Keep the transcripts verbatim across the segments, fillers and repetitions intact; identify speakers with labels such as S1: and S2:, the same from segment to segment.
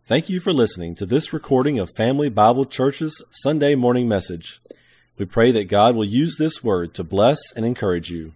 S1: Thank you for listening to this recording of Family Bible Church's Sunday morning message. We pray that God will use this word to bless and encourage you.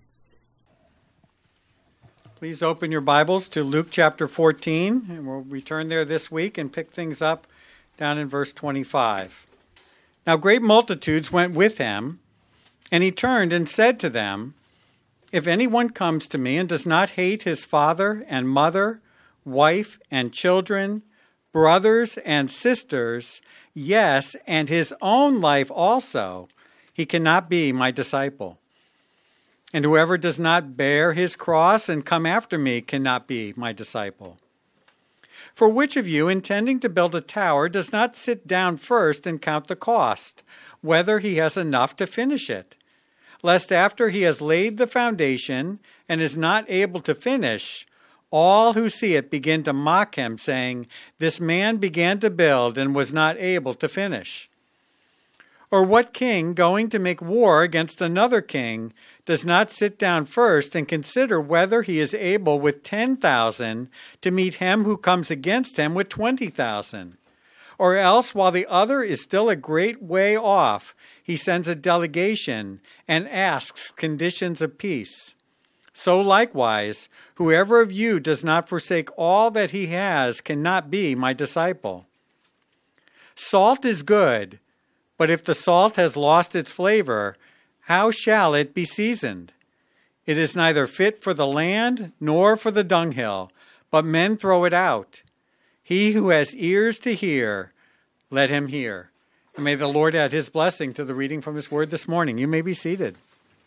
S2: Please open your Bibles to Luke chapter fourteen, and we'll return there this week and pick things up down in verse twenty-five. Now great multitudes went with him, and he turned and said to them, If anyone comes to me and does not hate his father and mother, wife and children, brothers and sisters, yes, and his own life also, he cannot be my disciple. And whoever does not bear his cross and come after me cannot be my disciple. For which of you, intending to build a tower, does not sit down first and count the cost, whether he has enough to finish it? Lest after he has laid the foundation and is not able to finish, all who see it begin to mock him, saying, This man began to build and was not able to finish. Or what king, going to make war against another king, does not sit down first and consider whether he is able with ten thousand to meet him who comes against him with twenty thousand? Or else, while the other is still a great way off, he sends a delegation and asks conditions of peace. So likewise, whoever of you does not forsake all that he has cannot be my disciple. Salt is good, but if the salt has lost its flavor, how shall it be seasoned? It is neither fit for the land nor for the dunghill, but men throw it out. He who has ears to hear, let him hear. And may the Lord add his blessing to the reading from his word this morning. You may be seated.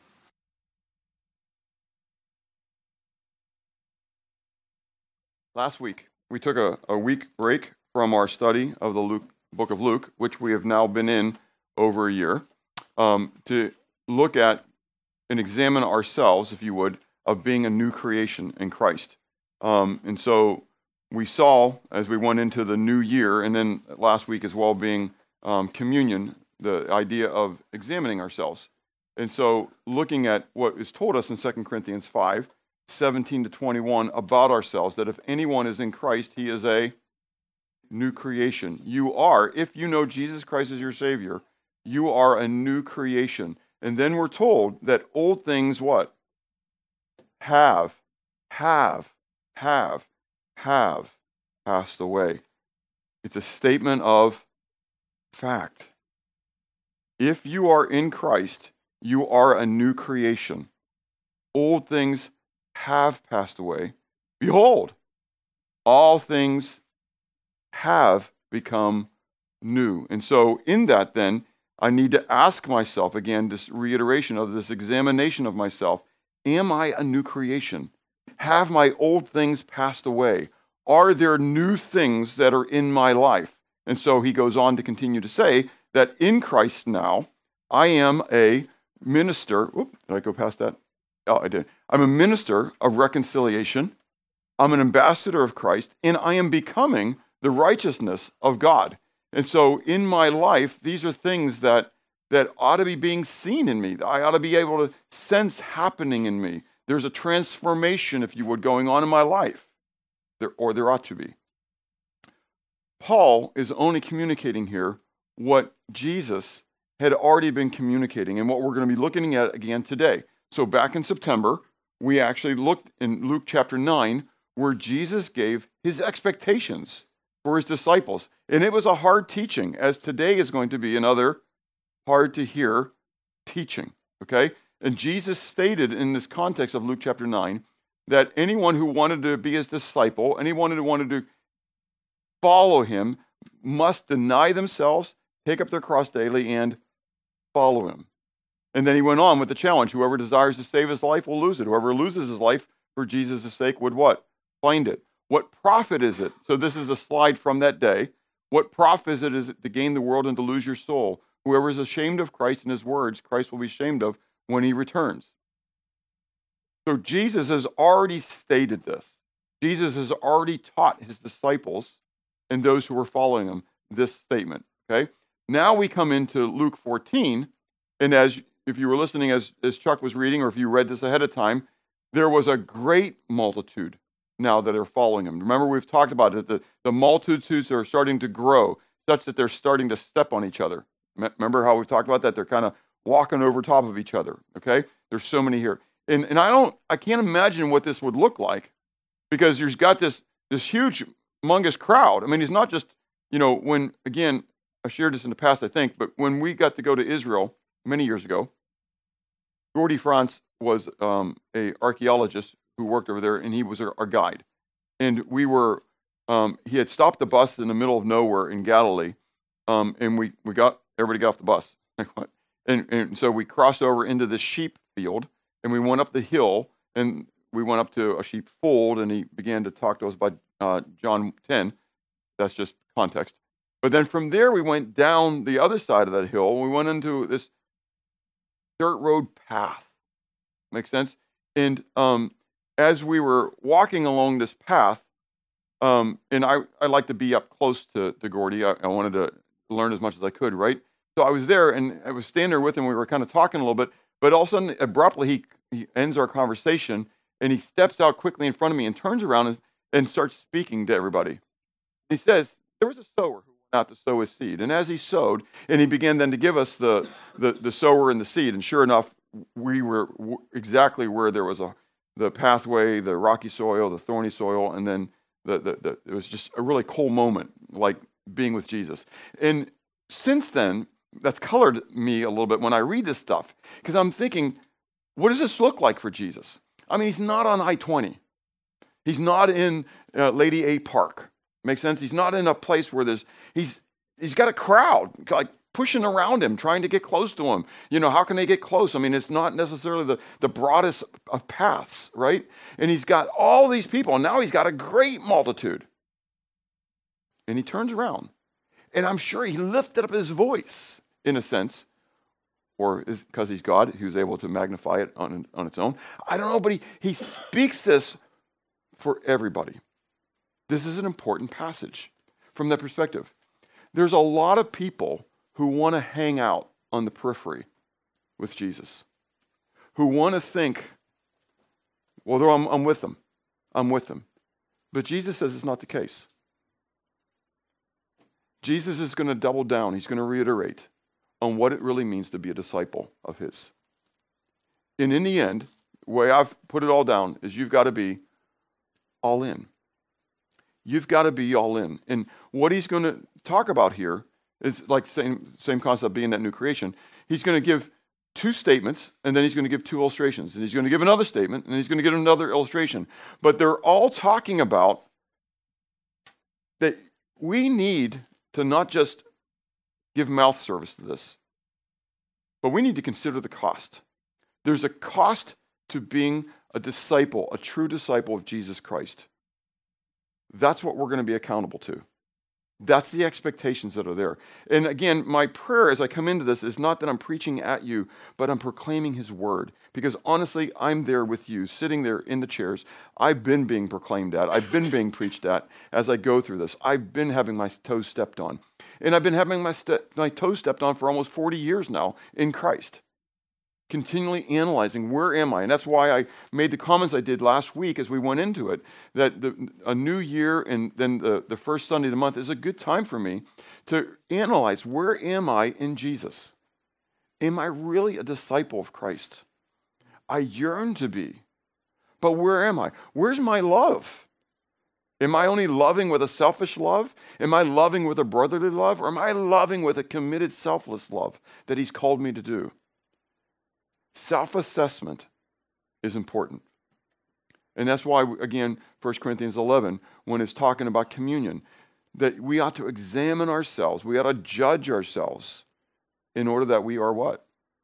S3: Last week, we took a, a week break from our study of the Luke, book of Luke, which we have now been in over a year, um, to look at and examine ourselves, if you would, of being a new creation in Christ. Um, and so we saw, as we went into the new year, and then last week as well being um, communion, the idea of examining ourselves. And so looking at what is told us in Second Corinthians five, seventeen to twenty-one about ourselves, that if anyone is in Christ, he is a new creation. You are, if you know Jesus Christ as your Savior, you are a new creation. And then we're told that old things, what? Have, have, have, have passed away. It's a statement of fact. If you are in Christ, you are a new creation. Old things have passed away. Behold, all things have become new. And so in that then, I need to ask myself, again, this reiteration of this examination of myself, am I a new creation? Have my old things passed away? Are there new things that are in my life? And so he goes on to continue to say that in Christ now, I am a minister. Whoop, did I go past that? Oh, I did. I'm a minister of reconciliation. I'm an ambassador of Christ, and I am becoming the righteousness of God. And so in my life, these are things that, that ought to be being seen in me. I ought to be able to sense happening in me. There's a transformation, if you would, going on in my life, there, or there ought to be. Paul is only communicating here what Jesus had already been communicating and what we're going to be looking at again today. So back in September, we actually looked in Luke chapter nine, where Jesus gave his expectations for his disciples. And it was a hard teaching, as today is going to be another hard to hear teaching, okay? And Jesus stated in this context of Luke chapter nine, that anyone who wanted to be his disciple, anyone who wanted to follow him, must deny themselves, take up their cross daily, and follow him. And then he went on with the challenge. Whoever desires to save his life will lose it. Whoever loses his life for Jesus' sake would what? Find it. What profit is it? So this is a slide from that day. What profit is it, is it to gain the world and to lose your soul? Whoever is ashamed of Christ and his words, Christ will be ashamed of when he returns. So Jesus has already stated this. Jesus has already taught his disciples and those who were following him this statement. Okay. Now we come into Luke fourteen, and as if you were listening as, as Chuck was reading, or if you read this ahead of time, there was a great multitude now that are following him. Remember, we've talked about it, the, the multitudes are starting to grow such that they're starting to step on each other. Remember how we've talked about that? They're kind of walking over top of each other, okay? There's so many here. And and I don't, I can't imagine what this would look like, because you've got this, this huge, humongous crowd. I mean, it's not just, you know, when, again, I shared this in the past, I think, but when we got to go to Israel many years ago, Gordy France was um, a archaeologist who worked over there, and he was our, our guide. And we were, um, he had stopped the bus in the middle of nowhere in Galilee, um, and we, we got, everybody got off the bus. and, and so we crossed over into this sheep field, and we went up the hill, and we went up to a sheep fold, and he began to talk to us about uh, John ten. That's just context. But then from there, we went down the other side of that hill, and we went into this dirt road path. Makes sense? And um, as we were walking along this path, um, and I, I like to be up close to, to Gordy. I, I wanted to learn as much as I could, right? So I was there, and I was standing there with him. We were kind of talking a little bit, but all of a sudden, abruptly, he, he ends our conversation, and he steps out quickly in front of me and turns around and, and starts speaking to everybody. He says, there was a sower who went out to sow his seed. And as he sowed, and he began then to give us the, the, the sower and the seed, and sure enough, we were w- exactly where there was a the pathway, the rocky soil, the thorny soil, and then the, the, the it was just a really cool moment, like being with Jesus. And since then, that's colored me a little bit when I read this stuff, because I'm thinking, what does this look like for Jesus? I mean, he's not on I twenty. He's not in uh, Lady A Park. Makes sense? He's not in a place where there's, he's he's got a crowd, like, pushing around him, trying to get close to him. You know, how can they get close? I mean, it's not necessarily the, the broadest of paths, right? And he's got all these people, and now he's got a great multitude. And he turns around, and I'm sure he lifted up his voice, in a sense, or is because he's God, he was able to magnify it on, on its own. I don't know, but he, he speaks this for everybody. This is an important passage from that perspective. There's a lot of people who want to hang out on the periphery with Jesus, who want to think, well, I'm, I'm with them. I'm with them. But Jesus says it's not the case. Jesus is going to double down. He's going to reiterate on what it really means to be a disciple of his. And in the end, the way I've put it all down is you've got to be all in. You've got to be all in. And what he's going to talk about here is like same same concept, being that new creation. He's going to give two statements, and then he's going to give two illustrations. And he's going to give another statement, and then he's going to give another illustration. But they're all talking about that we need to not just give mouth service to this, but we need to consider the cost. There's a cost to being a disciple, a true disciple of Jesus Christ. That's what we're going to be accountable to. That's the expectations that are there. And again, my prayer as I come into this is not that I'm preaching at you, but I'm proclaiming his word. Because honestly, I'm there with you, sitting there in the chairs. I've been being proclaimed at. I've been being preached at as I go through this. I've been having my toes stepped on. And I've been having my, ste- my toes stepped on for almost forty years now in Christ. Continually analyzing, where am I? And that's why I made the comments I did last week as we went into it, that the, a new year and then the, the first Sunday of the month is a good time for me to analyze, where am I in Jesus? Am I really a disciple of Christ? I yearn to be, but where am I? Where's my love? Am I only loving with a selfish love? Am I loving with a brotherly love? Or am I loving with a committed, selfless love that he's called me to do? Self-assessment is important. And that's why, again, First Corinthians eleven, when it's talking about communion, that we ought to examine ourselves. We ought to judge ourselves in order that we are what?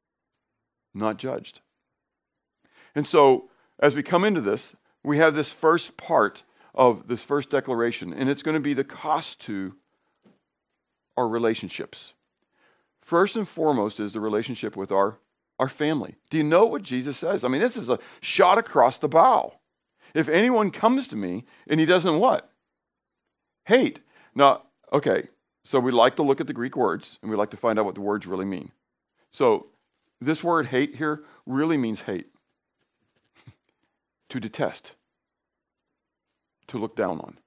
S3: Not judged. And so, as we come into this, we have this first part of this first declaration, and it's going to be the cost to our relationships. First and foremost is the relationship with our Our family. Do you know what Jesus says? I mean, this is a shot across the bow. If anyone comes to me and he doesn't what? Hate. Now, okay, so we like to look at the Greek words and we like to find out what the words really mean. So this word hate here really means hate. To detest. to look down on.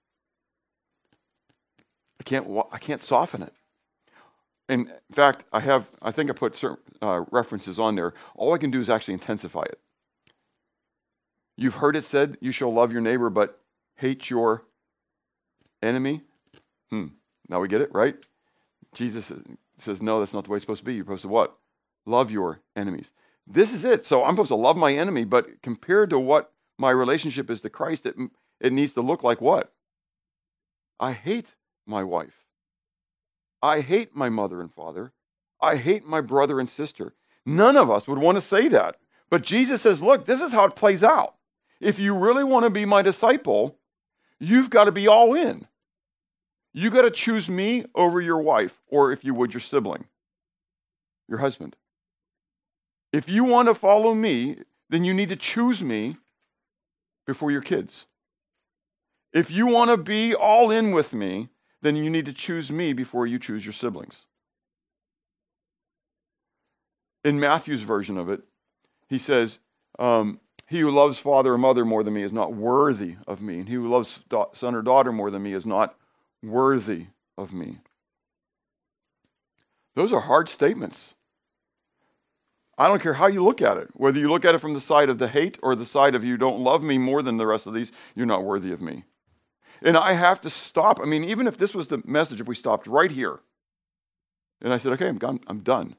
S3: I can't, I can't soften it. In fact, I have, I think I put certain uh, references on there. All I can do is actually intensify it. You've heard it said, you shall love your neighbor, but hate your enemy. Hmm. Now we get it, right? Jesus says, no, that's not the way it's supposed to be. You're supposed to what? Love your enemies. This is it. So I'm supposed to love my enemy, but compared to what my relationship is to Christ, it, it needs to look like what? I hate my wife. I hate my mother and father. I hate my brother and sister. None of us would want to say that. But Jesus says, look, this is how it plays out. If you really want to be my disciple, you've got to be all in. You got to choose me over your wife, or if you would, your sibling, your husband. If you want to follow me, then you need to choose me before your kids. If you want to be all in with me, then you need to choose me before you choose your siblings. In Matthew's version of it, he says, um, he who loves father or mother more than me is not worthy of me, and he who loves da- son or daughter more than me is not worthy of me. Those are hard statements. I don't care how you look at it, whether you look at it from the side of the hate or the side of you don't love me more than the rest of these, you're not worthy of me. And I have to stop. I mean, even if this was the message, if we stopped right here, and I said, okay, I'm gone, I'm done.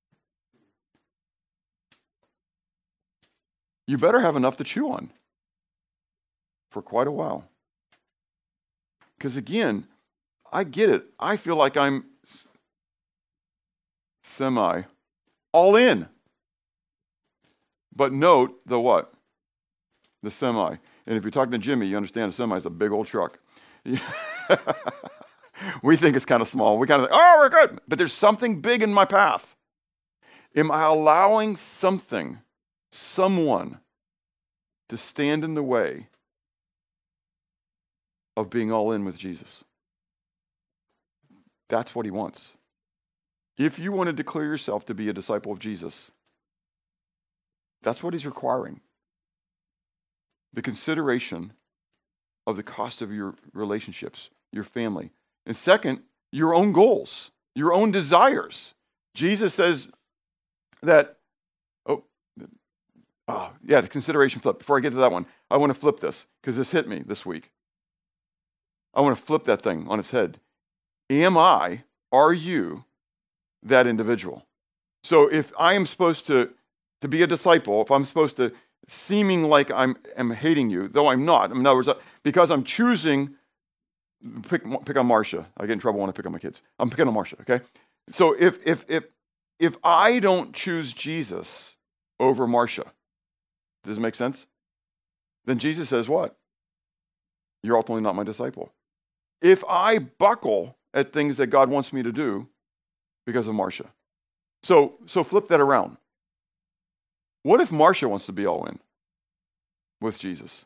S3: You better have enough to chew on for quite a while. Because again, I get it. I feel like I'm semi all in. But note the what? The semi. And if you're talking to Jimmy, you understand a semi is a big old truck. We think it's kind of small. We kind of think, oh, we're good. But there's something big in my path. Am I allowing something, someone, to stand in the way of being all in with Jesus? That's what he wants. If you want to declare yourself to be a disciple of Jesus, that's what he's requiring. The consideration of the cost of your relationships, your family. And second, your own goals, your own desires. Jesus says that, oh, oh yeah, the consideration flip. Before I get to that one, I want to flip this because this hit me this week. I want to flip that thing on its head. Am I, are you that individual? So if I am supposed to, to be a disciple, if I'm supposed to seeming like I'm am hating you, though I'm not. In other words, because I'm choosing, pick, pick on Marcia. I get in trouble when I pick on my kids. I'm picking on Marcia, okay? So if if if if I don't choose Jesus over Marcia, does it make sense? Then Jesus says what? You're ultimately not my disciple. If I buckle at things that God wants me to do because of Marcia. So so flip that around. What if Marcia wants to be all in with Jesus?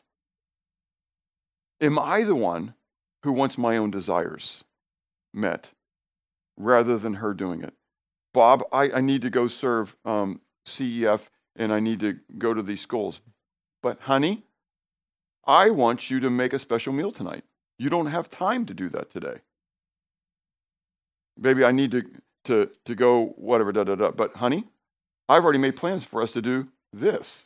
S3: Am I the one who wants my own desires met rather than her doing it? Bob, I, I need to go serve um, C E F and I need to go to these schools. But honey, I want you to make a special meal tonight. You don't have time to do that today. Baby, I need to, to, to go whatever, da, da, da. But honey, I've already made plans for us to do this.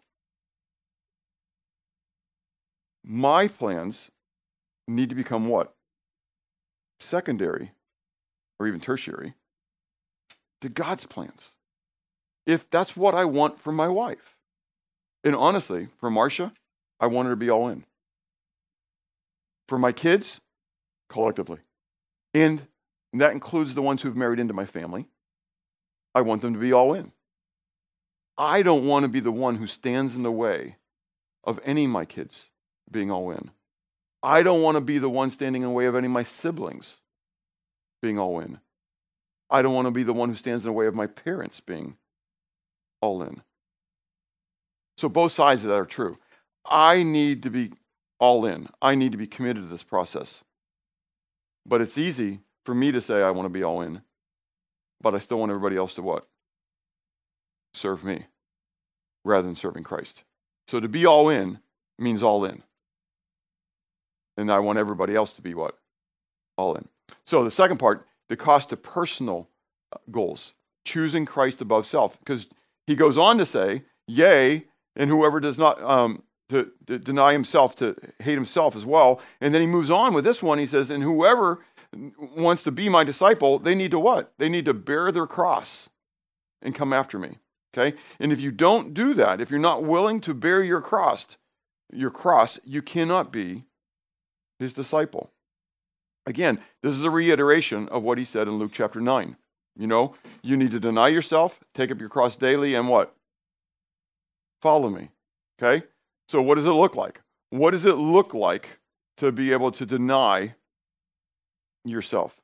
S3: My plans need to become what? Secondary or even tertiary to God's plans. If that's what I want for my wife. And honestly, for Marcia, I want her to be all in. For my kids, collectively. And that includes the ones who've married into my family. I want them to be all in. I don't want to be the one who stands in the way of any of my kids being all in. I don't want to be the one standing in the way of any of my siblings being all in. I don't want to be the one who stands in the way of my parents being all in. So both sides of that are true. I need to be all in. I need to be committed to this process. But it's easy for me to say I want to be all in, but I still want everybody else to what? Serve me rather than serving Christ. So to be all in means all in. And I want everybody else to be what? All in. So the second part, the cost of personal goals, choosing Christ above self. Because he goes on to say, yea, and whoever does not, um, to, to deny himself, to hate himself as well. And then he moves on with this one. He says, and whoever wants to be my disciple, they need to what? They need to bear their cross and come after me. Okay? And if you don't do that, if you're not willing to bear your cross, your cross, you cannot be his disciple. Again, this is a reiteration of what he said in Luke chapter nine. You know, you need to deny yourself, take up your cross daily, and what? Follow me. Okay? So what does it look like? What does it look like to be able to deny yourself?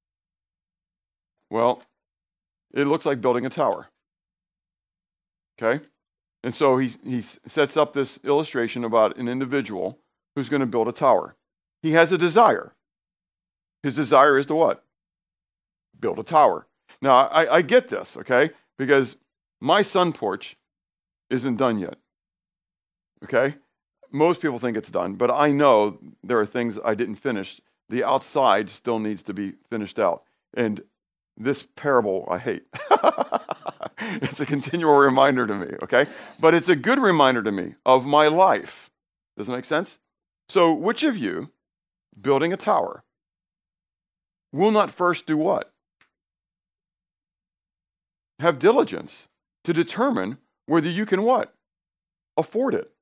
S3: Well, it looks like building a tower. Okay? And so he, he sets up this illustration about an individual who's going to build a tower. He has a desire. His desire is to what? Build a tower. Now, I, I get this, okay? Because my sun porch isn't done yet. Okay? Most people think it's done, but I know there are things I didn't finish. The outside still needs to be finished out. And this parable I hate. It's a continual reminder to me, okay? But it's a good reminder to me of my life. Does that make sense? So which of you, building a tower, will not first do what? Have diligence to determine whether you can what? Afford it.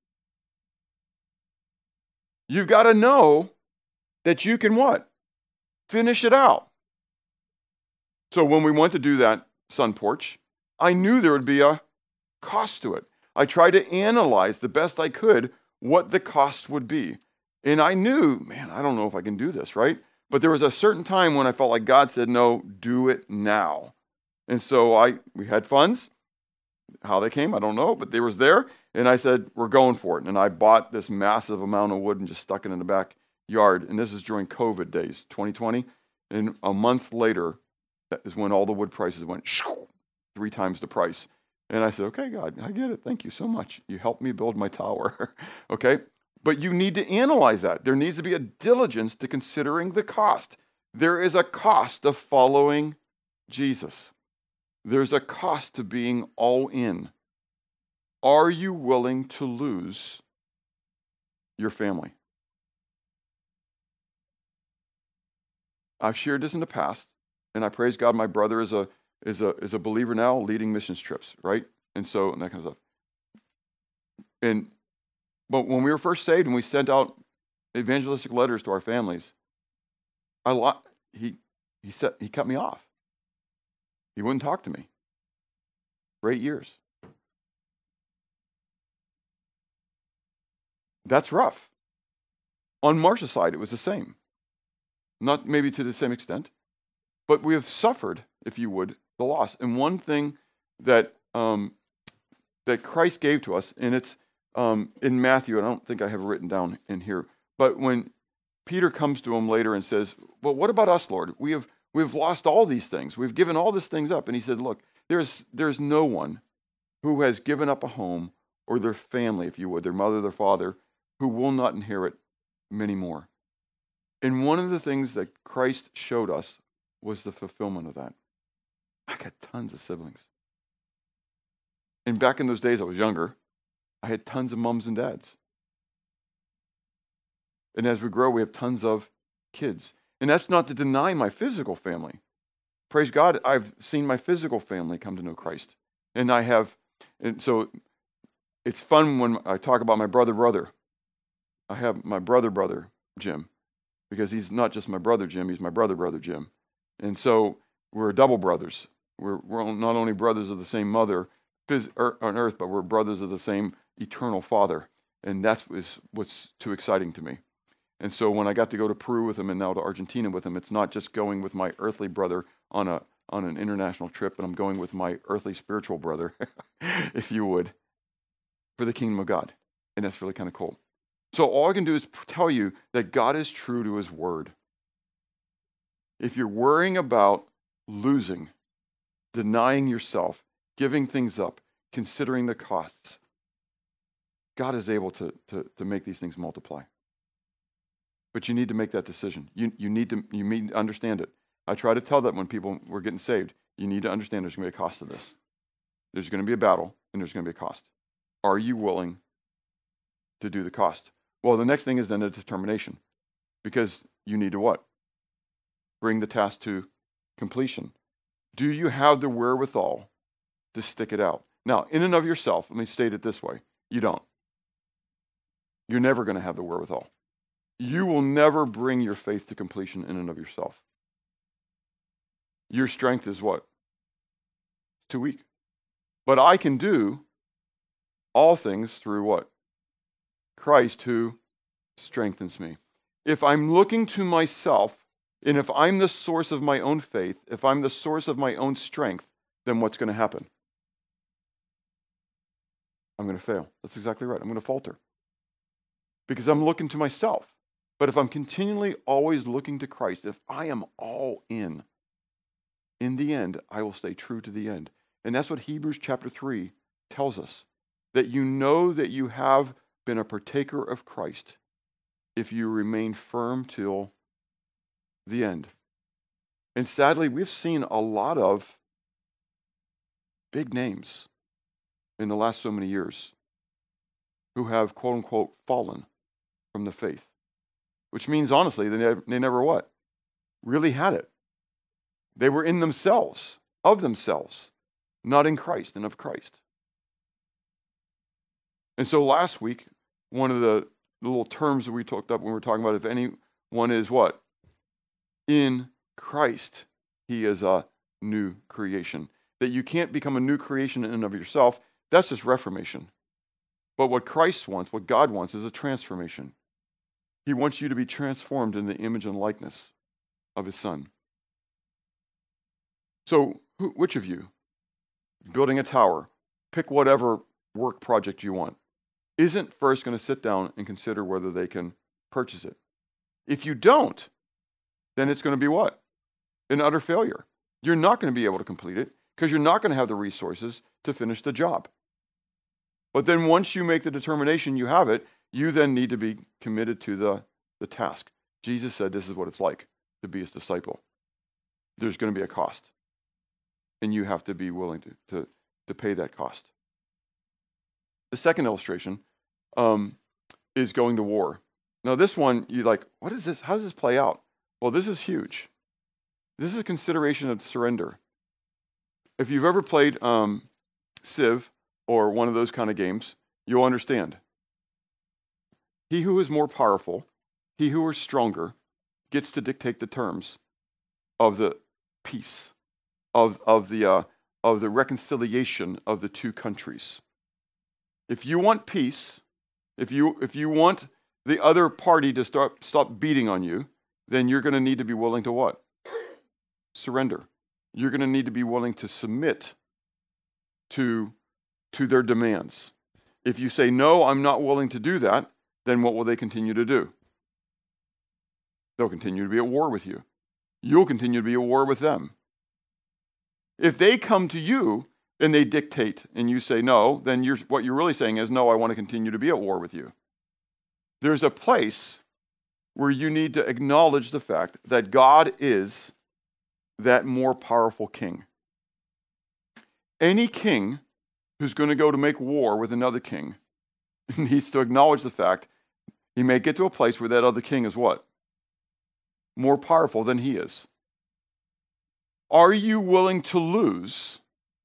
S3: You've got to know that you can what? Finish it out. So when we went to do that sun porch, I knew there would be a cost to it. I tried to analyze the best I could what the cost would be. And I knew, man, I don't know if I can do this, right? But there was a certain time when I felt like God said, no, do it now. And so I we had funds. How they came, I don't know, but they was there. And I said, we're going for it. And I bought this massive amount of wood and just stuck it in the backyard. And this is during COVID days, twenty twenty. And a month later, that is when all the wood prices went three times the price. And I said, okay, God, I get it. Thank you so much. You helped me build my tower. Okay? But you need to analyze that. There needs to be a diligence to considering the cost. There is a cost of following Jesus. There's a cost to being all in. Are you willing to lose your family? I've shared this in the past, and I praise God my brother is a is a is a believer now, leading missions trips, right? And so and that kind of stuff. And but when we were first saved and we sent out evangelistic letters to our families, I lo- he he said he cut me off. He wouldn't talk to me for eight years. That's rough. On Marcia's side, it was the same. Not maybe to the same extent, but we have suffered, if you would, the loss. And one thing that um, that Christ gave to us, and it's um, in Matthew, and I don't think I have it written down in here, but when Peter comes to him later and says, well, what about us, Lord? We have we've lost all these things. We've given all these things up. And he said, look, there's there's no one who has given up a home or their family, if you would, their mother, their father, who will not inherit many more. And one of the things that Christ showed us was the fulfillment of that. I got tons of siblings. And back in those days, I was younger. I had tons of moms and dads. And as we grow, we have tons of kids. And that's not to deny my physical family. Praise God, I've seen my physical family come to know Christ. And I have, and so it's fun when I talk about my brother, brother. I have my brother, brother, Jim, because he's not just my brother, Jim, he's my brother, brother, Jim. And so we're double brothers. We're, we're not only brothers of the same mother phys- on earth, but we're brothers of the same eternal Father. And that's what's too exciting to me. And so when I got to go to Peru with him and now to Argentina with him, it's not just going with my earthly brother on a on an international trip, but I'm going with my earthly spiritual brother, if you would, for the kingdom of God. And that's really kind of cool. So all I can do is tell you that God is true to his word. If you're worrying about losing, denying yourself, giving things up, considering the costs, God is able to, to, to make these things multiply. But you need to make that decision. You you need to you need to understand it. I try to tell that when people were getting saved, you need to understand there's going to be a cost to this. There's going to be a battle, and there's going to be a cost. Are you willing to do the cost? Well, the next thing is then a determination, because you need to what? Bring the task to completion. Do you have the wherewithal to stick it out? Now, in and of yourself, let me state it this way. You don't. You're never going to have the wherewithal. You will never bring your faith to completion in and of yourself. Your strength is what? It's too weak. But I can do all things through what? Christ who strengthens me. If I'm looking to myself, and if I'm the source of my own faith, if I'm the source of my own strength, then what's going to happen? I'm going to fail. That's exactly right. I'm going to falter. Because I'm looking to myself. But if I'm continually always looking to Christ, if I am all in, in the end, I will stay true to the end. And that's what Hebrews chapter three tells us. That you know that you have been a partaker of Christ if you remain firm till the end. And sadly, we've seen a lot of big names in the last so many years who have, quote unquote, fallen from the faith. Which means, honestly, they never, they never what? Really had it. They were in themselves, of themselves, not in Christ and of Christ. And so last week, one of the little terms that we talked up when we were talking about if anyone is what? In Christ, he is a new creation. That you can't become a new creation in and of yourself. That's just reformation. But what Christ wants, what God wants, is a transformation. He wants you to be transformed in the image and likeness of his Son. So, who, which of you, building a tower, pick whatever work project you want, isn't first going to sit down and consider whether they can purchase it? If you don't, then it's going to be what? An utter failure. You're not going to be able to complete it because you're not going to have the resources to finish the job. But then once you make the determination you have it, you then need to be committed to the, the task. Jesus said this is what it's like to be his disciple. There's going to be a cost. And you have to be willing to, to, to pay that cost. The second illustration um, is going to war. Now this one, you're like, what is this? How does this play out? Well, this is huge. This is a consideration of surrender. If you've ever played um, Civ or one of those kind of games, you'll understand. He who is more powerful, he who is stronger, gets to dictate the terms of the peace, of, of, the, uh, of the reconciliation of the two countries. If you want peace, if you, if you want the other party to start, stop beating on you, then you're going to need to be willing to what? Surrender. You're going to need to be willing to submit to, to their demands. If you say, no, I'm not willing to do that, then what will they continue to do? They'll continue to be at war with you. You'll continue to be at war with them. If they come to you and they dictate and you say no, then you're, what you're really saying is, no, I want to continue to be at war with you. There's a place where you need to acknowledge the fact that God is that more powerful king. Any king who's going to go to make war with another king needs to acknowledge the fact he may get to a place where that other king is what? More powerful than he is. Are you willing to lose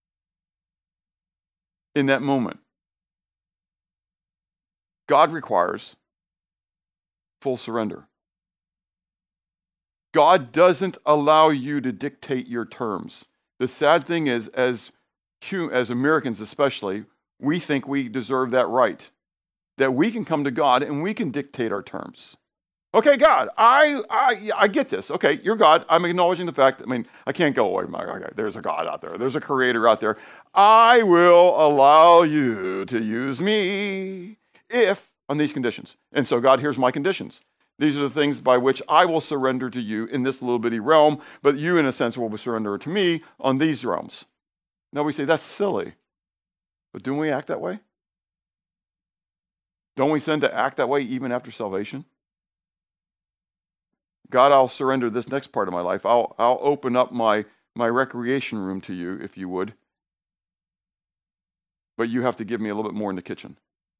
S3: in that moment? God requires full surrender. God doesn't allow you to dictate your terms. The sad thing is, as, as Americans especially, we think we deserve that right. That we can come to God and we can dictate our terms. Okay, God, I I I get this. Okay, you're God. I'm acknowledging the fact that, I mean, I can't go away. My, okay, there's a God out there. There's a creator out there. I will allow you to use me if, on these conditions. And so, God, here's my conditions. These are the things by which I will surrender to you in this little bitty realm, but you, in a sense, will surrender to me on these realms. Now we say, that's silly. But don't we act that way? Don't we tend to act that way even after salvation? God, I'll surrender this next part of my life. I'll I'll open up my, my recreation room to you, if you would. But you have to give me a little bit more in the kitchen.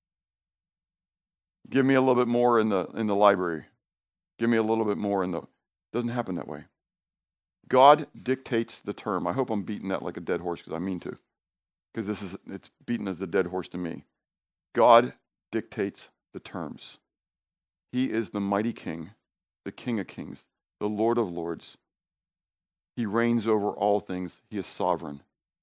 S3: Give me a little bit more in the in the library. Give me a little bit more in the... It doesn't happen that way. God dictates the term. I hope I'm beating that like a dead horse, because I mean to. Because this is it's beaten as a dead horse to me. God dictates the terms. He is the mighty king, the King of kings, the Lord of lords. He reigns over all things. He is sovereign.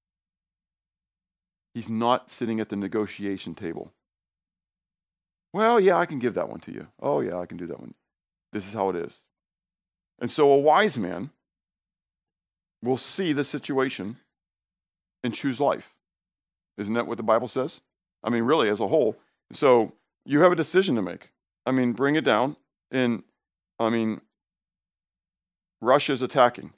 S3: He's not sitting at the negotiation table. Well, yeah, I can give that one to you. Oh, yeah, I can do that one. This is how it is. And so a wise man will see the situation and choose life. Isn't that what the Bible says? I mean, really, as a whole. So you have a decision to make. I mean, bring it down. And, I mean, Russia's attacking.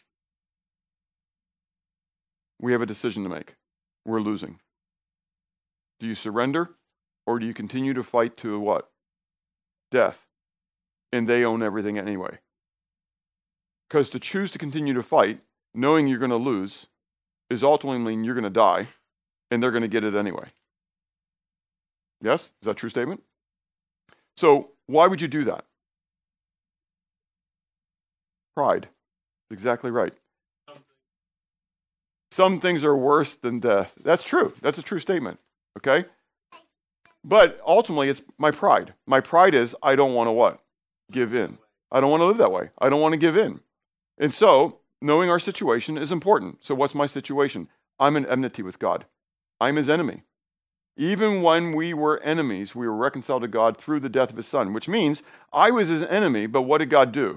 S3: We have a decision to make. We're losing. Do you surrender, or do you continue to fight to what? Death. And they own everything anyway. Because to choose to continue to fight, knowing you're going to lose, is ultimately you're going to die, and they're going to get it anyway. Yes? Is that a true statement? So, why would you do that? Pride. Exactly right. Some things are worse than death. That's true. That's a true statement. Okay? But ultimately, it's my pride. My pride is, I don't want to what? Give in. I don't want to live that way. I don't want to give in. And so, knowing our situation is important. So what's my situation? I'm in enmity with God. I'm his enemy. Even when we were enemies, we were reconciled to God through the death of his son, which means I was his enemy, but what did God do?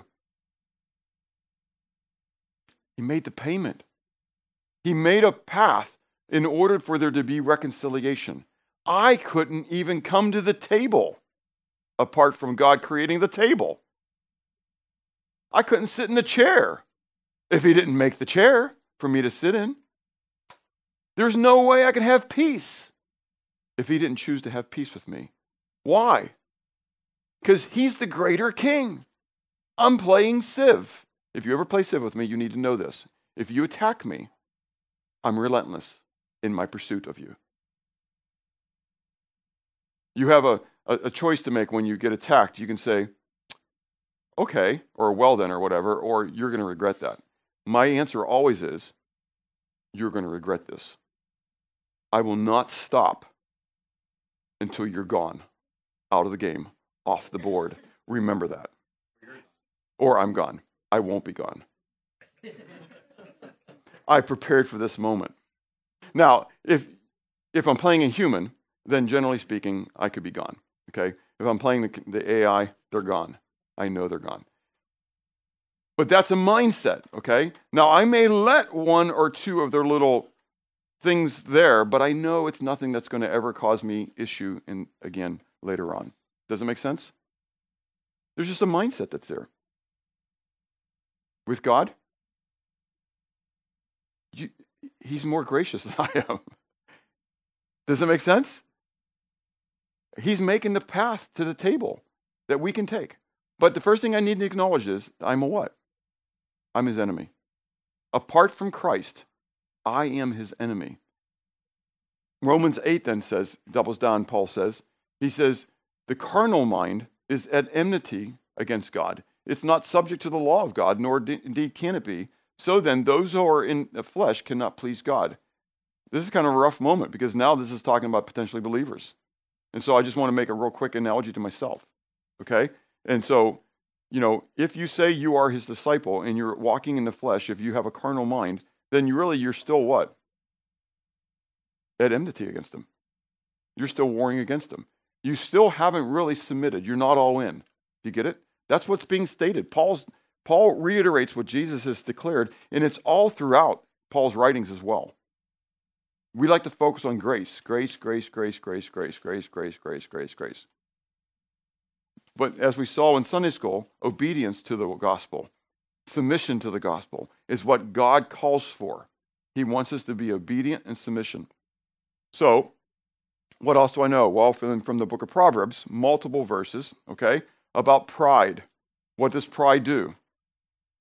S3: He made the payment. He made a path in order for there to be reconciliation. I couldn't even come to the table apart from God creating the table. I couldn't sit in the chair if he didn't make the chair for me to sit in. There's no way I could have peace if he didn't choose to have peace with me. Why? Because he's the greater king. I'm playing Civ. If you ever play Civ with me, you need to know this. If you attack me, I'm relentless in my pursuit of you. You have a, a, a choice to make when you get attacked. You can say, okay, or well then, or whatever, or you're going to regret that. My answer always is, you're going to regret this. I will not stop until you're gone, out of the game, off the board. Remember that. Or I'm gone. I won't be gone. I prepared for this moment. Now, if if I'm playing a human, then generally speaking, I could be gone. Okay? If I'm playing the, the A I, they're gone. I know they're gone. But that's a mindset, okay? Now, I may let one or two of their little things there, but I know it's nothing that's going to ever cause me issue in, again later on. Does it make sense? There's just a mindset that's there. With God, you, he's more gracious than I am. Does it make sense? He's making the path to the table that we can take. But the first thing I need to acknowledge is, I'm a what? I'm his enemy. Apart from Christ, I am his enemy. Romans eight then says, doubles down, Paul says, he says, the carnal mind is at enmity against God. It's not subject to the law of God, nor de- indeed can it be. So then, those who are in the flesh cannot please God. This is kind of a rough moment, because now this is talking about potentially believers. And so I just want to make a real quick analogy to myself, okay? And so, you know, if you say you are his disciple and you're walking in the flesh, if you have a carnal mind, then you really, you're still what? At enmity against him. You're still warring against him. You still haven't really submitted. You're not all in. Do you get it? That's what's being stated. Paul's, Paul reiterates what Jesus has declared, and it's all throughout Paul's writings as well. We like to focus on grace. Grace, grace, grace, grace, grace, grace, grace, grace, grace, grace. But as we saw in Sunday school, obedience to the gospel, submission to the gospel is what God calls for. He wants us to be obedient and submission. So, what else do I know? Well, from, from the book of Proverbs, multiple verses, okay, about pride. What does pride do?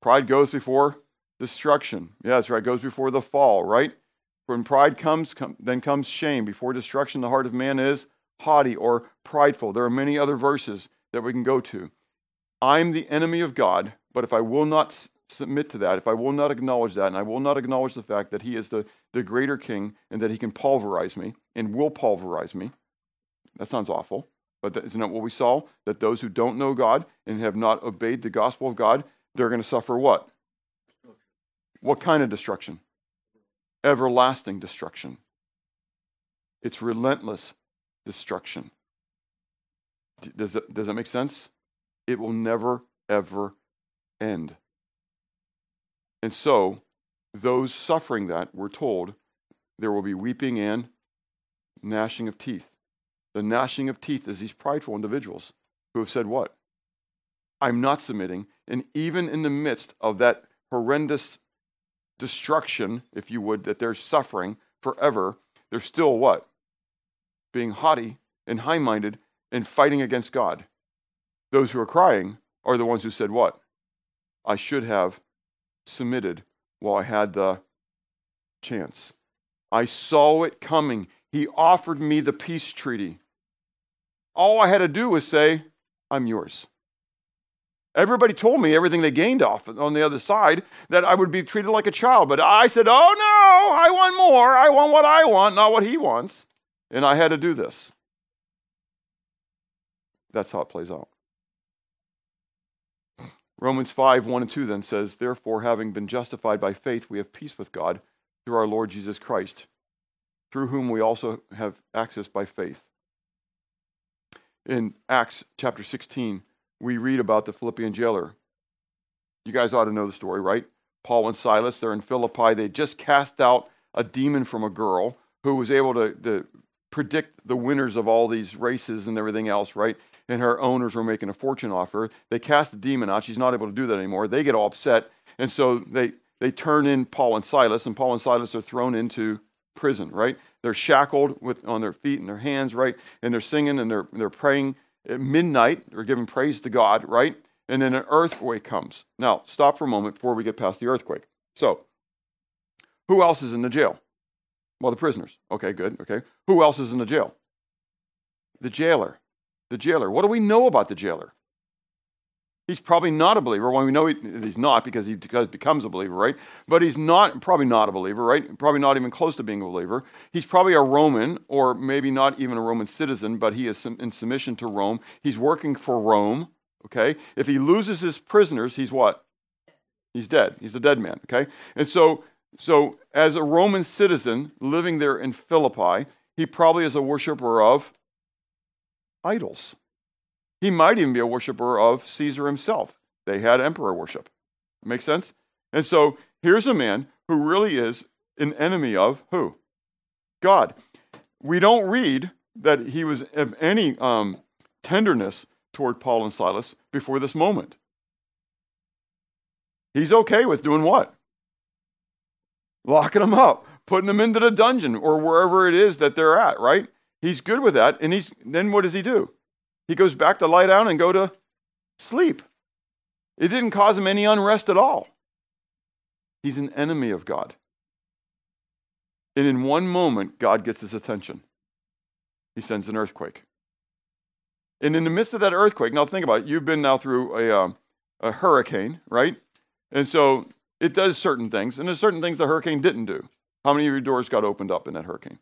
S3: Pride goes before destruction. Yeah, that's right. It goes before the fall, right? When pride comes, com- then comes shame. Before destruction, the heart of man is haughty or prideful. There are many other verses that we can go to. I'm the enemy of God, but if I will not s- submit to that, if I will not acknowledge that, and I will not acknowledge the fact that he is the, the greater king and that he can pulverize me and will pulverize me, that sounds awful, but that, isn't that what we saw? That those who don't know God and have not obeyed the gospel of God, they're going to suffer what? What kind of destruction? Everlasting destruction. It's relentless destruction. Does that, does that make sense? It will never, ever end. And so, those suffering that, we're told, there will be weeping and gnashing of teeth. The gnashing of teeth is these prideful individuals who have said what? I'm not submitting. And even in the midst of that horrendous destruction, if you would, that they're suffering forever, they're still what? Being haughty and high-minded and fighting against God. Those who are crying are the ones who said what? I should have submitted while I had the chance. I saw it coming. He offered me the peace treaty. All I had to do was say, I'm yours. Everybody told me everything they gained off on the other side, that I would be treated like a child. But I said, oh no, I want more. I want what I want, not what he wants. And I had to do this. That's how it plays out. Romans five, one and two then says, therefore, having been justified by faith, we have peace with God through our Lord Jesus Christ, through whom we also have access by faith. In Acts chapter sixteen, we read about the Philippian jailer. You guys ought to know the story, right? Paul and Silas, they're in Philippi. They just cast out a demon from a girl who was able to, to predict the winners of all these races and everything else, right? And her owners were making a fortune off her. They cast the demon out. She's not able to do that anymore. They get all upset. And so they, they turn in Paul and Silas, and Paul and Silas are thrown into prison, right? They're shackled with on their feet and their hands, right? And they're singing and they're they're praying at midnight. They're giving praise to God, right? And then an earthquake comes. Now, stop for a moment before we get past the earthquake. So, who else is in the jail? Well, the prisoners. Okay, good. Okay. Who else is in the jail? The jailer. The jailer. What do we know about the jailer? He's probably not a believer. Well, we know he, he's not because he because becomes a believer, right? But he's not probably not a believer, right? Probably not even close to being a believer. He's probably a Roman, or maybe not even a Roman citizen, but he is in submission to Rome. He's working for Rome, okay? If he loses his prisoners, he's what? He's dead. He's a dead man, okay? And so, so as a Roman citizen living there in Philippi, he probably is a worshiper of idols. He might even be a worshiper of Caesar himself. They had emperor worship. Make sense? And so here's a man who really is an enemy of who? God. We don't read that he was of any um, tenderness toward Paul and Silas before this moment. He's okay with doing what? Locking them up, putting them into the dungeon or wherever it is that they're at, right? He's good with that. And he's then what does he do? He goes back to lie down and go to sleep. It didn't cause him any unrest at all. He's an enemy of God. And in one moment, God gets his attention. He sends an earthquake. And in the midst of that earthquake, now think about it, you've been now through a, um, a hurricane, right? And so it does certain things, and there's certain things the hurricane didn't do. How many of your doors got opened up in that hurricane?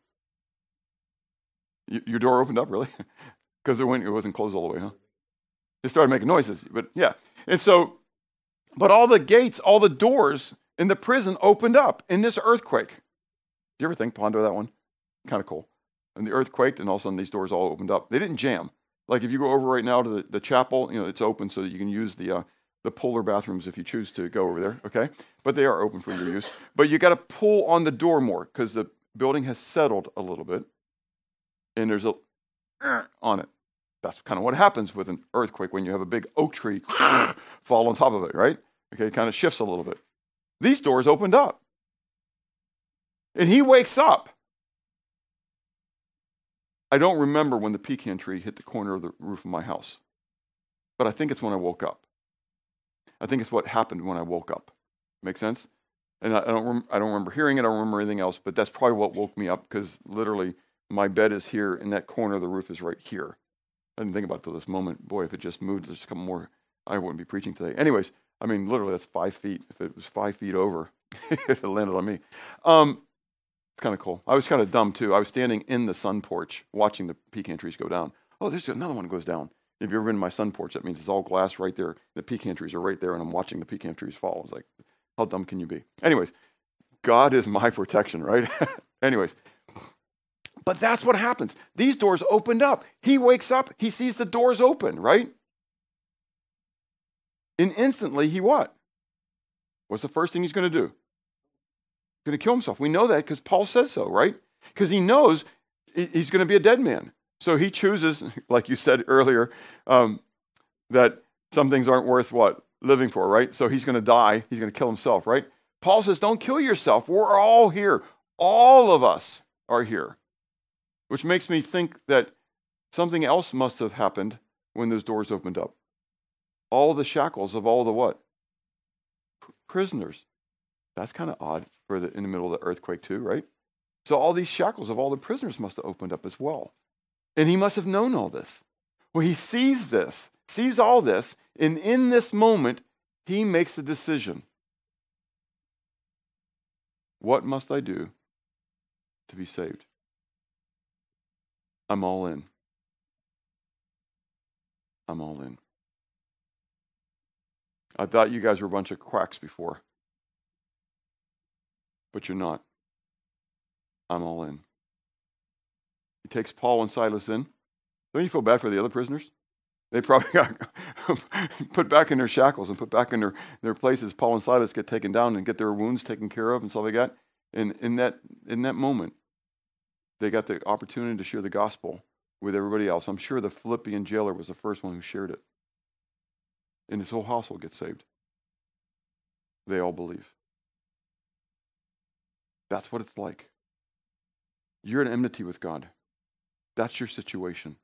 S3: Y- your door opened up, really? Because it, it wasn't closed all the way, huh? It started making noises, but yeah. And so, but all the gates, all the doors in the prison opened up in this earthquake. Do you ever think, ponder that one? Kind of cool. And the earthquake, and all of a sudden these doors all opened up. They didn't jam. Like if you go over right now to the, the chapel, you know, it's open so that you can use the uh, the polar bathrooms if you choose to go over there, okay? But they are open for your use. But you got to pull on the door more because the building has settled a little bit. And there's a on it. That's kind of what happens with an earthquake when you have a big oak tree fall on top of it, right? Okay, it kind of shifts a little bit. These doors opened up. And he wakes up. I don't remember when the pecan tree hit the corner of the roof of my house, but I think it's when I woke up. I think it's what happened when I woke up. Make sense? And I, I don't rem- I don't remember hearing it. I don't remember anything else, but that's probably what woke me up, because literally my bed is here and that corner of the roof is right here. I didn't think about it till this moment. Boy, if it just moved just a couple more, I wouldn't be preaching today. Anyways, I mean, literally that's five feet. If it was five feet over, it landed on me. Um, it's kind of cool. I was kind of dumb too. I was standing in the sun porch watching the pecan trees go down. Oh, there's another one that goes down. If you've ever been to my sun porch, that means it's all glass right there. The pecan trees are right there, and I'm watching the pecan trees fall. I was like, how dumb can you be? Anyways, God is my protection, right? Anyways, but that's what happens. These doors opened up. He wakes up. He sees the doors open, right? And instantly, he what? What's the first thing he's going to do? He's going to kill himself. We know that because Paul says so, right? Because he knows he's going to be a dead man. So he chooses, like you said earlier, um, that some things aren't worth what? Living for, right? So he's going to die. He's going to kill himself, right? Paul says, don't kill yourself. We're all here. All of us are here. Which makes me think that something else must have happened when those doors opened up. All the shackles of all the what? P- prisoners. That's kind of odd for the in the middle of the earthquake too, right? So all these shackles of all the prisoners must have opened up as well. And he must have known all this. Well, he sees this, sees all this, and in this moment, he makes a decision. What must I do to be saved? I'm all in. I'm all in. I thought you guys were a bunch of quacks before, but you're not. I'm all in. He takes Paul and Silas in. Don't you feel bad for the other prisoners? They probably got put back in their shackles and put back in their, their places. Paul and Silas get taken down and get their wounds taken care of and stuff like that. And in that in that moment, they got the opportunity to share the gospel with everybody else. I'm sure the Philippian jailer was the first one who shared it. And his whole household gets saved. They all believe. That's what it's like. You're at enmity with God. That's your situation.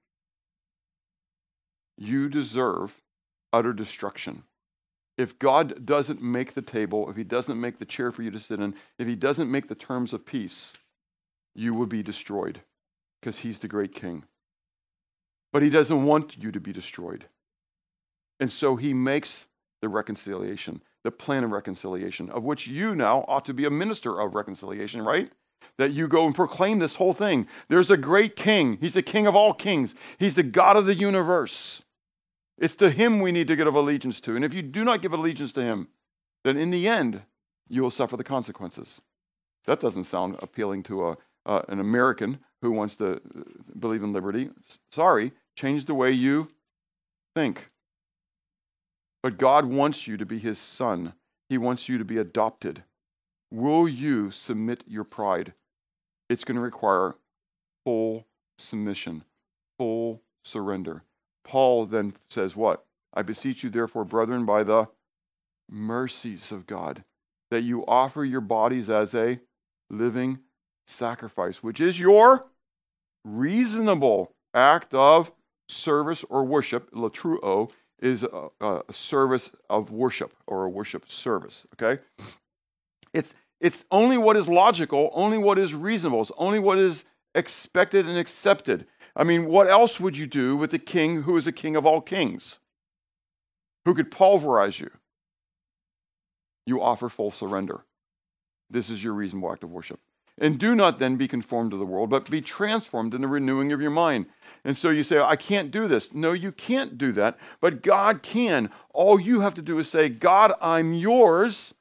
S3: You deserve utter destruction. If God doesn't make the table, if he doesn't make the chair for you to sit in, if he doesn't make the terms of peace, you will be destroyed because he's the great king. But he doesn't want you to be destroyed. And so he makes the reconciliation, the plan of reconciliation, of which you now ought to be a minister of reconciliation, right? That you go and proclaim this whole thing. There's a great king. He's the king of all kings. He's the God of the universe. It's to him we need to give allegiance to. And if you do not give allegiance to him, then in the end, you will suffer the consequences. That doesn't sound appealing to a uh, an American who wants to believe in liberty. Sorry, change the way you think. But God wants you to be his son. He wants you to be adopted. Will you submit your pride? It's going to require full submission, full surrender. Paul then says what? I beseech you therefore, brethren, by the mercies of God, that you offer your bodies as a living sacrifice, which is your reasonable act of service or worship. Latruo is a, a service of worship or a worship service, okay? It's it's only what is logical, only what is reasonable, it's only what is expected and accepted. I mean, what else would you do with the king who is a king of all kings? Who could pulverize you? You offer full surrender. This is your reasonable act of worship. And do not then be conformed to the world, but be transformed in the renewing of your mind. And so you say, I can't do this. No, you can't do that, but God can. All you have to do is say, God, I'm yours.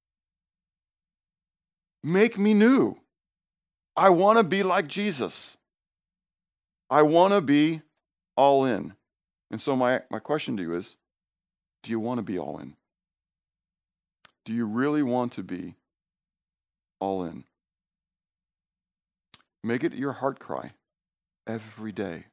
S3: Make me new. I want to be like Jesus. I want to be all in. And so my, my question to you is, do you want to be all in? Do you really want to be all in? Make it your heart cry every day.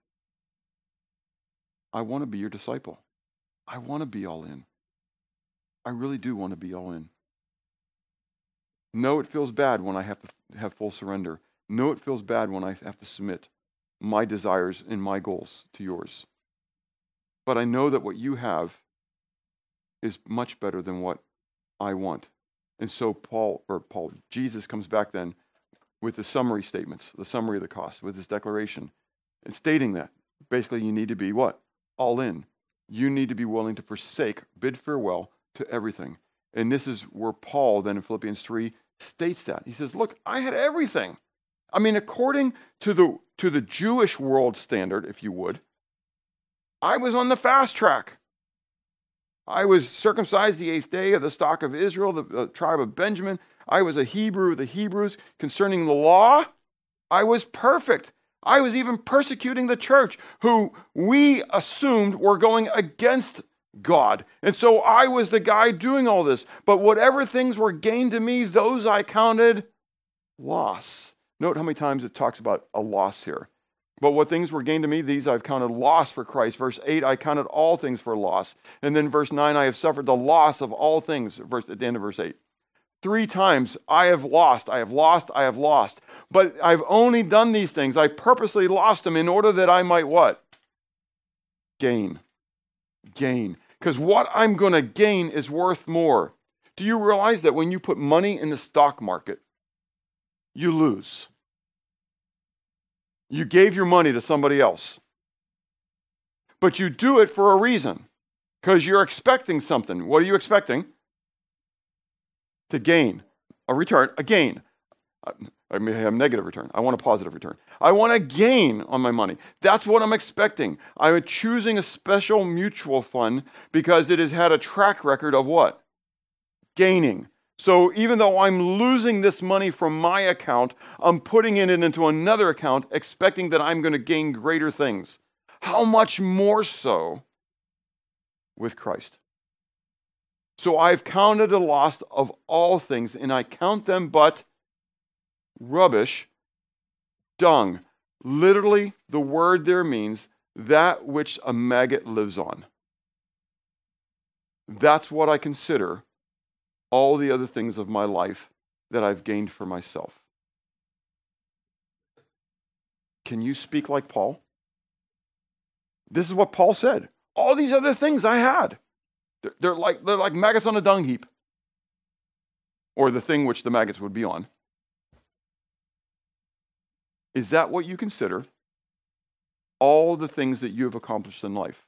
S3: I want to be your disciple. I want to be all in. I really do want to be all in. No, it feels bad when I have to have full surrender. No, it feels bad when I have to submit my desires and my goals to yours. But I know that what you have is much better than what I want. And so Paul, or Paul, Jesus comes back then with the summary statements, the summary of the cost, with his declaration, and stating that basically you need to be what? All in. You need to be willing to forsake, bid farewell to everything. And this is where Paul then in Philippians three states that. He says, look, I had everything. I mean, according to the to the Jewish world standard, if you would, I was on the fast track. I was circumcised the eighth day of the stock of Israel, the, the tribe of Benjamin. I was a Hebrew of the Hebrews. Concerning the law, I was perfect. I was even persecuting the church, who we assumed were going against God. And so I was the guy doing all this. But whatever things were gained to me, those I counted loss. Note how many times it talks about a loss here. But what things were gained to me, these I've counted loss for Christ. Verse eight, I counted all things for loss. And then verse nine, I have suffered the loss of all things, verse, at the end of verse eight. Three times, I have lost, I have lost, I have lost. But I've only done these things. I purposely lost them in order that I might what? Gain. Gain. Because what I'm going to gain is worth more. Do you realize that when you put money in the stock market, you lose? You gave your money to somebody else. But you do it for a reason. Because you're expecting something. What are you expecting? To gain. A return. A gain. I may have negative return. I want a positive return. I want a gain on my money. That's what I'm expecting. I'm choosing a special mutual fund because it has had a track record of what? Gaining. So even though I'm losing this money from my account, I'm putting it into another account, expecting that I'm going to gain greater things. How much more so with Christ? So I've counted a loss of all things, and I count them but rubbish, dung. Literally, the word there means that which a maggot lives on. That's what I consider all the other things of my life that I've gained for myself. Can you speak like Paul? This is what Paul said. All these other things I had, they're, they're like they're like maggots on a dung heap, or the thing which the maggots would be on. Is that what you consider all the things that you have accomplished in life?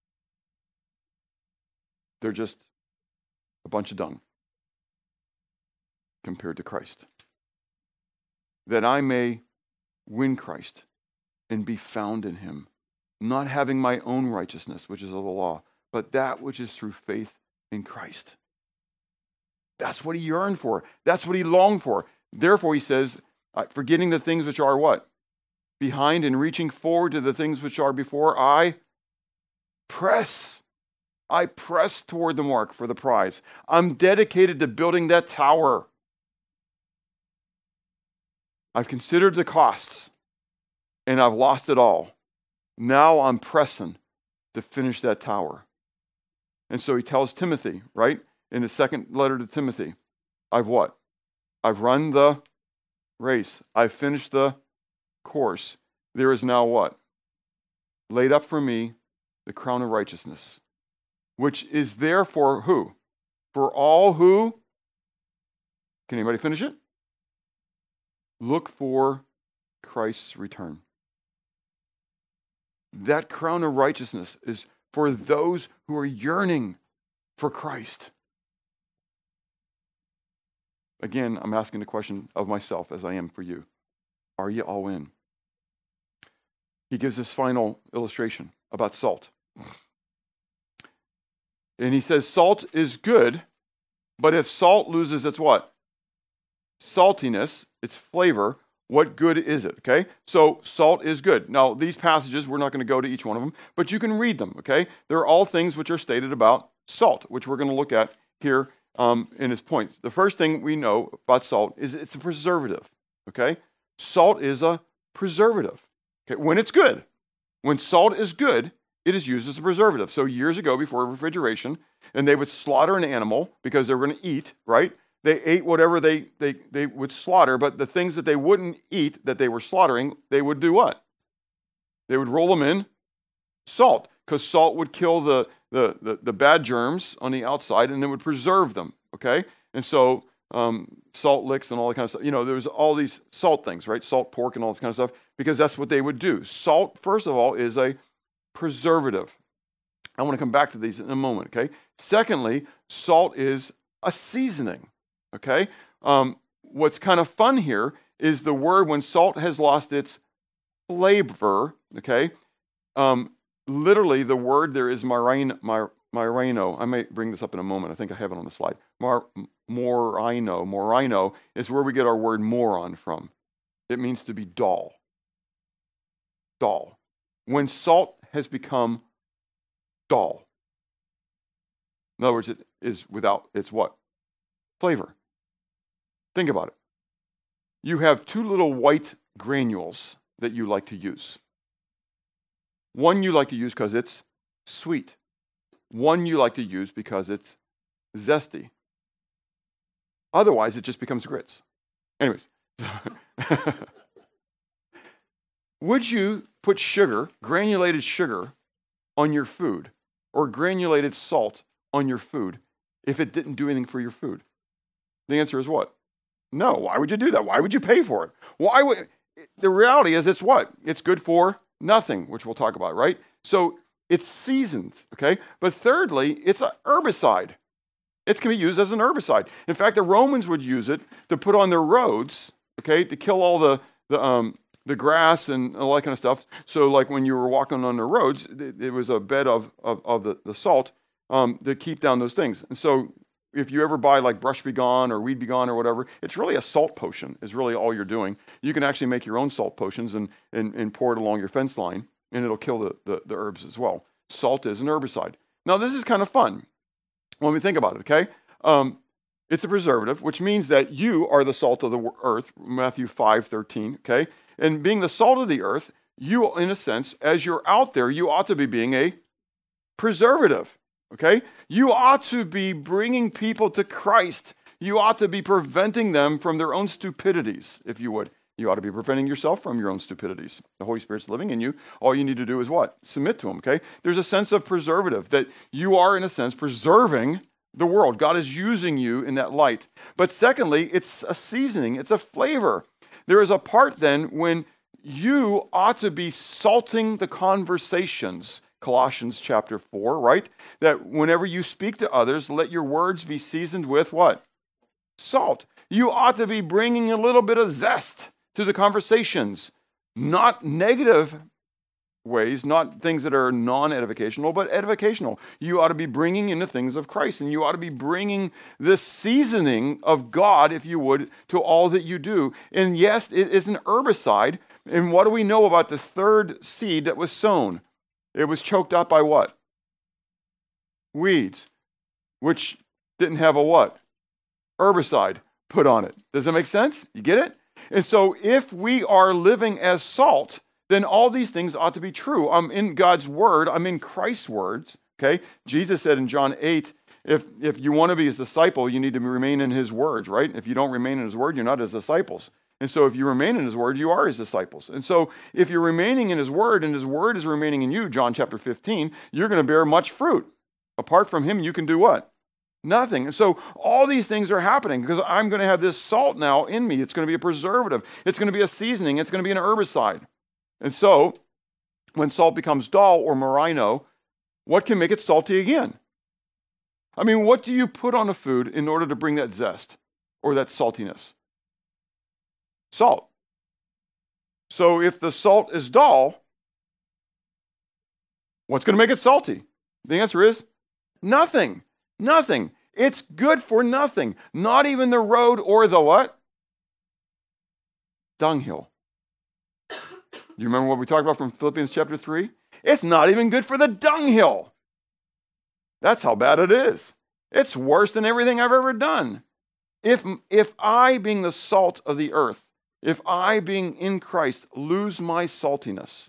S3: They're just a bunch of dung compared to Christ. That I may win Christ and be found in him, not having my own righteousness, which is of the law, but that which is through faith in Christ. That's what he yearned for. That's what he longed for. Therefore, he says, forgetting the things which are what? Behind, and reaching forward to the things which are before, I press. I press toward the mark for the prize. I'm dedicated to building that tower. I've considered the costs, and I've lost it all. Now I'm pressing to finish that tower. And so he tells Timothy, right, in the second letter to Timothy, I've what? I've run the race. I've finished the course. There is now what? Laid up for me the crown of righteousness, which is there for who? For all who? Can anybody finish it? Look for Christ's return. That crown of righteousness is for those who are yearning for Christ. Again, I'm asking the question of myself as I am for you. Are you all in? He gives this final illustration about salt. And he says salt is good, but if salt loses its what? Saltiness, its flavor, what good is it? Okay? So salt is good. Now, these passages, we're not going to go to each one of them, but you can read them, okay? They're all things which are stated about salt, which we're going to look at here um, in his points. The first thing we know about salt is it's a preservative, okay? Salt is a preservative. Okay? When it's good, when salt is good, it is used as a preservative. So years ago, before refrigeration, and they would slaughter an animal because they were going to eat, right? They ate whatever they, they, they would slaughter, but the things that they wouldn't eat that they were slaughtering, they would do what? They would roll them in salt, because salt would kill the, the, the, the bad germs on the outside, and it would preserve them, okay? And so um, salt licks and all that kind of stuff. You know, there's all these salt things, right? Salt pork and all this kind of stuff, because that's what they would do. Salt, first of all, is a preservative. I want to come back to these in a moment, okay? Secondly, salt is a seasoning, okay? Um, what's kind of fun here is the word when salt has lost its flavor, okay? Um, literally, the word there is marino, mar, marino. I may bring this up in a moment. I think I have it on the slide. Mar, morino. Morino is where we get our word moron from. It means to be dull. Dull. When salt has become dull. In other words, it is without its what? Flavor. Think about it. You have two little white granules that you like to use. One you like to use because it's sweet. One you like to use because it's zesty. Otherwise, it just becomes grits. Anyways. Would you put sugar, granulated sugar, on your food, or granulated salt on your food, if it didn't do anything for your food? The answer is what? No. Why would you do that? Why would you pay for it? Why would? The reality is, it's what? It's good for nothing, which we'll talk about, right? So it's seasoned, okay? But thirdly, it's an herbicide. It can be used as an herbicide. In fact, the Romans would use it to put on their roads, okay, to kill all the the um, the grass and all that kind of stuff. So like when you were walking on the roads, it, it was a bed of, of, of the, the salt um, to keep down those things. And so if you ever buy like Brush Be Gone or Weed Be Gone or whatever, it's really a salt potion is really all you're doing. You can actually make your own salt potions and, and, and pour it along your fence line, and it'll kill the, the, the herbs as well. Salt is an herbicide. Now, this is kind of fun when we think about it, okay? Um, it's a preservative, which means that you are the salt of the earth, Matthew five thirteen, okay? And being the salt of the earth, you, in a sense, as you're out there, you ought to be being a preservative, okay? You ought to be bringing people to Christ. You ought to be preventing them from their own stupidities, if you would. You ought to be preventing yourself from your own stupidities. The Holy Spirit's living in you. All you need to do is what? Submit to Him, okay? There's a sense of preservative, that you are, in a sense, preserving the world. God is using you in that light. But secondly, it's a seasoning. It's a flavor. There is a part then when you ought to be salting the conversations. Colossians chapter four, right? That whenever you speak to others, let your words be seasoned with what? Salt. You ought to be bringing a little bit of zest to the conversations. Not negative ways, not things that are non-edificational, but edificational. You ought to be bringing in the things of Christ, and you ought to be bringing the seasoning of God, if you would, to all that you do. And yes, it is an herbicide. And what do we know about the third seed that was sown? It was choked out by what? Weeds, which didn't have a what? Herbicide put on it. Does that make sense? You get it? And so if we are living as salt, then all these things ought to be true. I'm in God's word. I'm in Christ's words. Okay? Jesus said in John eight, if, if you want to be His disciple, you need to remain in His words, right? If you don't remain in His word, you're not His disciples. And so if you remain in His word, you are His disciples. And so if you're remaining in His word and His word is remaining in you, John chapter fifteen, you're going to bear much fruit. Apart from Him, you can do what? Nothing. And so all these things are happening because I'm going to have this salt now in me. It's going to be a preservative. It's going to be a seasoning. It's going to be an herbicide. And so when salt becomes dull or marino, what can make it salty again? I mean, what do you put on a food in order to bring that zest or that saltiness? Salt. So if the salt is dull, what's going to make it salty? The answer is nothing. Nothing. It's good for nothing. Not even the road or the what? Dunghill. You remember what we talked about from Philippians chapter three? It's not even good for the dunghill. That's how bad it is. It's worse than everything I've ever done. If, if I, being the salt of the earth, if I, being in Christ, lose my saltiness,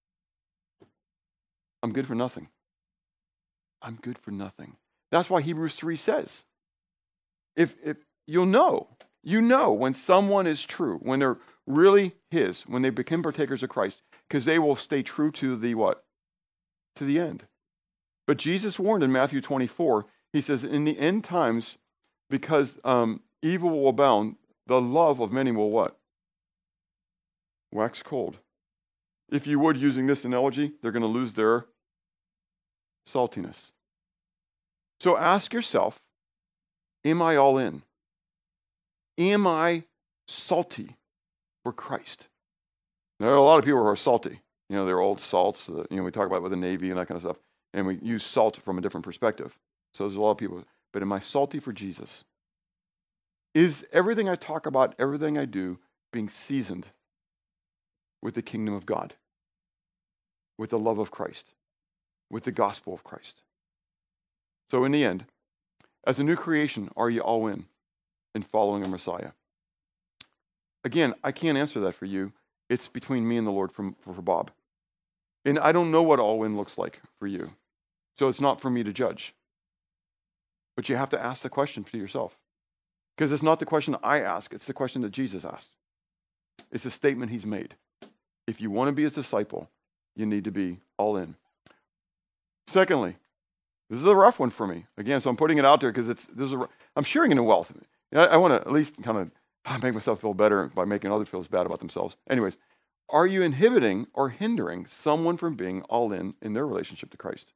S3: I'm good for nothing. I'm good for nothing. That's why Hebrews three says, if, if you'll know, you know when someone is true, when they're really His, when they become partakers of Christ, because they will stay true to the what? To the end. But Jesus warned in Matthew twenty-four, he says, in the end times, because um, evil will abound, the love of many will what? Wax cold. If you would, using this analogy, they're going to lose their saltiness. So ask yourself, am I all in? Am I salty for Christ? There are a lot of people who are salty. You know, they're old salts. Uh, you know, we talk about with the Navy and that kind of stuff. And we use salt from a different perspective. So there's a lot of people. But am I salty for Jesus? Is everything I talk about, everything I do, being seasoned with the kingdom of God, with the love of Christ, with the gospel of Christ? So in the end, as a new creation, are you all in in following a Messiah? Again, I can't answer that for you. It's between me and the Lord for, for, for Bob. And I don't know what all in looks like for you. So it's not for me to judge. But you have to ask the question to yourself. Because it's not the question I ask, it's the question that Jesus asked. It's a statement he's made. If you want to be his disciple, you need to be all in. Secondly, this is a rough one for me. Again, so I'm putting it out there because it's this is a, I'm sharing in a wealth. I, I want to at least kind of make myself feel better by making others feel bad about themselves. Anyways, are you inhibiting or hindering someone from being all in in their relationship to Christ?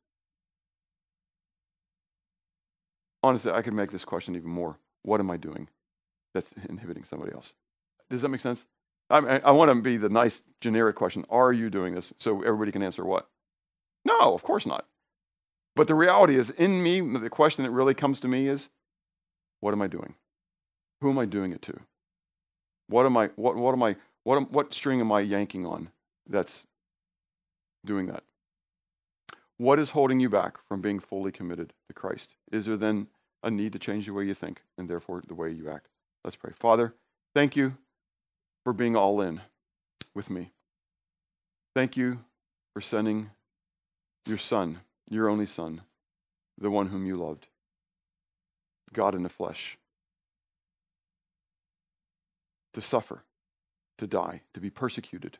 S3: Honestly, I could make this question even more. What am I doing that's inhibiting somebody else? Does that make sense? I, I, I want to be the nice, generic question. Are you doing this? So everybody can answer what? No, of course not. But the reality is, in me, the question that really comes to me is, what am I doing? Who am I doing it to? What am I? What? What am I? What? Am, what string am I yanking on? That's doing that. What is holding you back from being fully committed to Christ? Is there then a need to change the way you think and therefore the way you act? Let's pray. Father, thank you for being all in with me. Thank you for sending your Son, your only Son, the one whom you loved, God in the flesh, to suffer, to die, to be persecuted,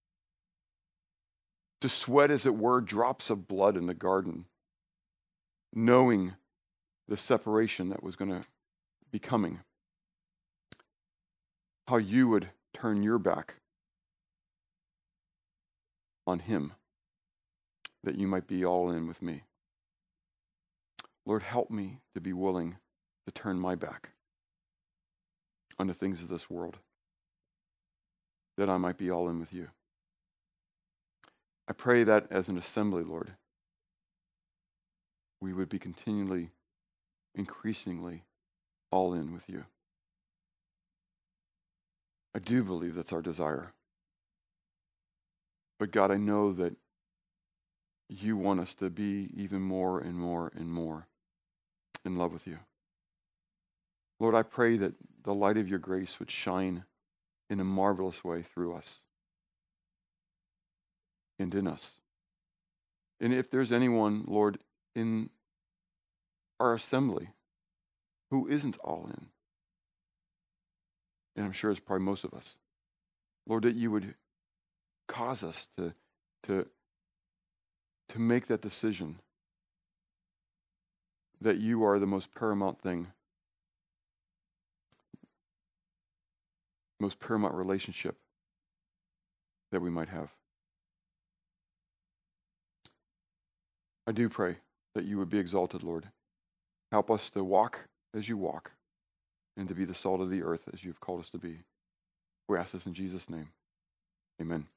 S3: to sweat, as it were, drops of blood in the garden, knowing the separation that was going to be coming, how you would turn your back on him, that you might be all in with me. Lord, help me to be willing to turn my back on the things of this world, that I might be all in with you. I pray that as an assembly, Lord, we would be continually, increasingly all in with you. I do believe that's our desire. But God, I know that you want us to be even more and more and more in love with you. Lord, I pray that the light of your grace would shine in a marvelous way through us and in us. And if there's anyone, Lord, in our assembly who isn't all in, and I'm sure it's probably most of us, Lord, that you would cause us to, to, to make that decision that you are the most paramount thing, most paramount relationship that we might have. I do pray that you would be exalted, Lord. Help us to walk as you walk and to be the salt of the earth as you've called us to be. We ask this in Jesus' name. Amen.